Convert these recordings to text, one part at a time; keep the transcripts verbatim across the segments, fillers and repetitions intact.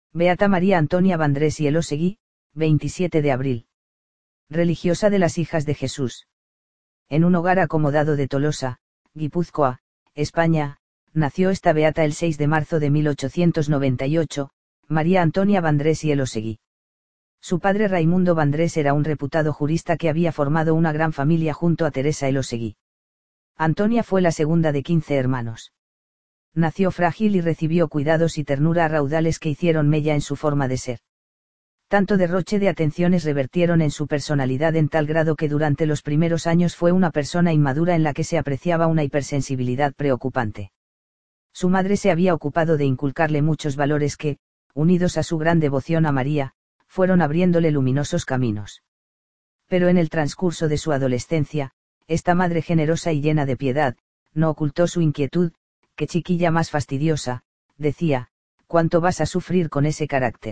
Beata María Antonia Vandrés y Elosegui, veintisiete de abril. Religiosa de las Hijas de Jesús. En un hogar acomodado de Tolosa, Guipúzcoa, España, nació esta beata el seis de marzo de mil ochocientos noventa y ocho, María Antonia Vandrés y Elosegui. Su padre Raimundo Vandrés era un reputado jurista que había formado una gran familia junto a Teresa Elosegui. Antonia fue la segunda de quince hermanos. Nació frágil y recibió cuidados y ternura a raudales que hicieron mella en su forma de ser. Tanto derroche de atenciones revertieron en su personalidad en tal grado que durante los primeros años fue una persona inmadura en la que se apreciaba una hipersensibilidad preocupante. Su madre se había ocupado de inculcarle muchos valores que, unidos a su gran devoción a María, fueron abriéndole luminosos caminos. Pero en el transcurso de su adolescencia, esta madre generosa y llena de piedad, no ocultó su inquietud. «Qué chiquilla más fastidiosa», decía, «cuánto vas a sufrir con ese carácter».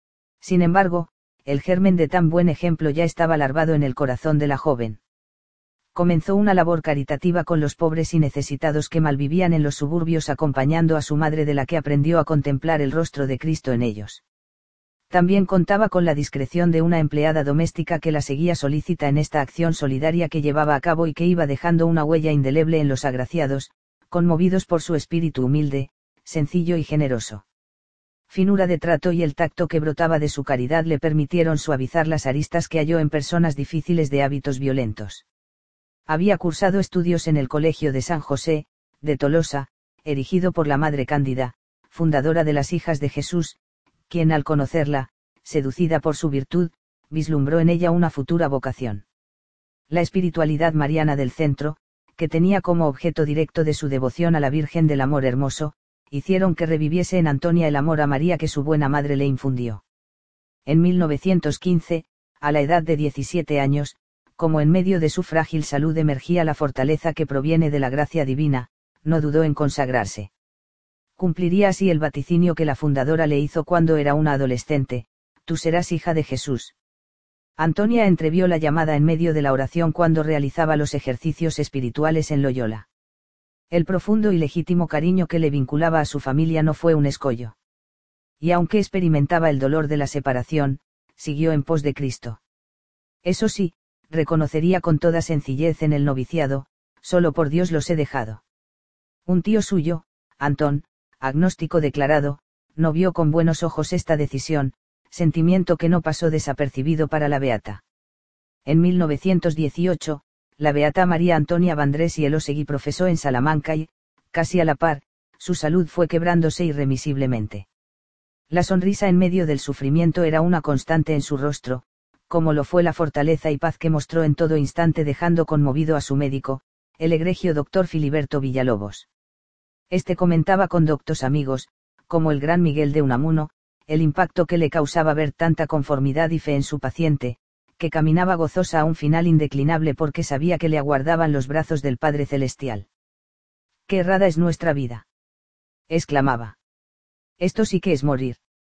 Sin embargo, el germen de tan buen ejemplo ya estaba larvado en el corazón de la joven. Comenzó una labor caritativa con los pobres y necesitados que malvivían en los suburbios, acompañando a su madre, de la que aprendió a contemplar el rostro de Cristo en ellos. También contaba con la discreción de una empleada doméstica que la seguía solícita en esta acción solidaria que llevaba a cabo y que iba dejando una huella indeleble en los agraciados, conmovidos por su espíritu humilde, sencillo y generoso. Finura de trato y el tacto que brotaba de su caridad le permitieron suavizar las aristas que halló en personas difíciles de hábitos violentos. Había cursado estudios en el Colegio de San José, de Tolosa, erigido por la Madre Cándida, fundadora de las Hijas de Jesús, quien al conocerla, seducida por su virtud, vislumbró en ella una futura vocación. La espiritualidad mariana del centro, que tenía como objeto directo de su devoción a la Virgen del Amor Hermoso, hicieron que reviviese en Antonia el amor a María que su buena madre le infundió. En mil novecientos quince, a la edad de diecisiete años, como en medio de su frágil salud emergía la fortaleza que proviene de la gracia divina, no dudó en consagrarse. Cumpliría así el vaticinio que la fundadora le hizo cuando era una adolescente: «Tú serás hija de Jesús». Antonia entrevió la llamada en medio de la oración cuando realizaba los ejercicios espirituales en Loyola. El profundo y legítimo cariño que le vinculaba a su familia no fue un escollo. Y aunque experimentaba el dolor de la separación, siguió en pos de Cristo. Eso sí, reconocería con toda sencillez en el noviciado: «Solo por Dios los he dejado». Un tío suyo, Antón, agnóstico declarado, no vio con buenos ojos esta decisión, sentimiento que no pasó desapercibido para la beata. En mil novecientos dieciocho, la beata María Antonia Vandrés y Elosegui profesó en Salamanca y, casi a la par, su salud fue quebrándose irremisiblemente. La sonrisa en medio del sufrimiento era una constante en su rostro, como lo fue la fortaleza y paz que mostró en todo instante, dejando conmovido a su médico, el egregio doctor Filiberto Villalobos. Este comentaba con doctos amigos, como el gran Miguel de Unamuno, el impacto que le causaba ver tanta conformidad y fe en su paciente, que caminaba gozosa a un final indeclinable porque sabía que le aguardaban los brazos del Padre Celestial. «¡Qué errada es nuestra vida!», exclamaba. «Esto sí que es morir».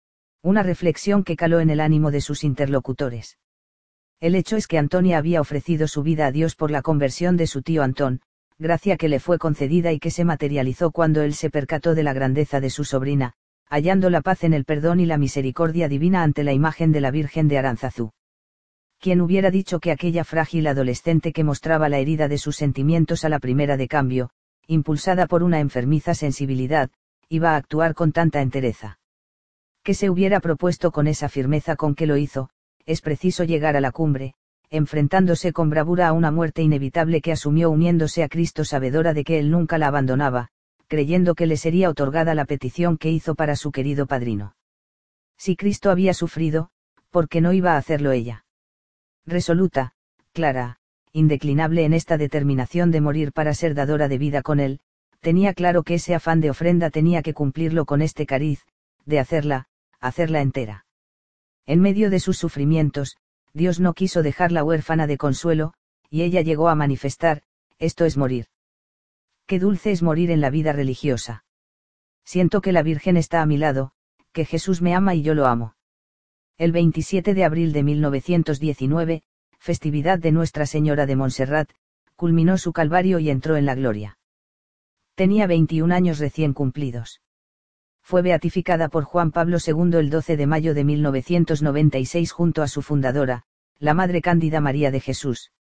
Una reflexión que caló en el ánimo de sus interlocutores. El hecho es que Antonia había ofrecido su vida a Dios por la conversión de su tío Antón, gracia que le fue concedida y que se materializó cuando él se percató de la grandeza de su sobrina, hallando la paz en el perdón y la misericordia divina ante la imagen de la Virgen de Aránzazu. ¿Quién hubiera dicho que aquella frágil adolescente que mostraba la herida de sus sentimientos a la primera de cambio, impulsada por una enfermiza sensibilidad, iba a actuar con tanta entereza? Que se hubiera propuesto con esa firmeza con que lo hizo: «Es preciso llegar a la cumbre», enfrentándose con bravura a una muerte inevitable que asumió uniéndose a Cristo, sabedora de que él nunca la abandonaba, creyendo que le sería otorgada la petición que hizo para su querido padrino. Si Cristo había sufrido, ¿por qué no iba a hacerlo ella? Resoluta, clara, indeclinable en esta determinación de morir para ser dadora de vida con él, tenía claro que ese afán de ofrenda tenía que cumplirlo con este cariz, de hacerla, hacerla entera. En medio de sus sufrimientos, Dios no quiso dejarla huérfana de consuelo, y ella llegó a manifestar: «Esto es morir. Qué dulce es morir en la vida religiosa. Siento que la Virgen está a mi lado, que Jesús me ama y yo lo amo». El veintisiete de abril de mil novecientos diecinueve, festividad de Nuestra Señora de Montserrat, culminó su calvario y entró en la gloria. Tenía veintiún años recién cumplidos. fue beatificada por Juan Pablo segundo el doce de mayo de mil novecientos noventa y seis junto a su fundadora, la Madre Cándida María de Jesús.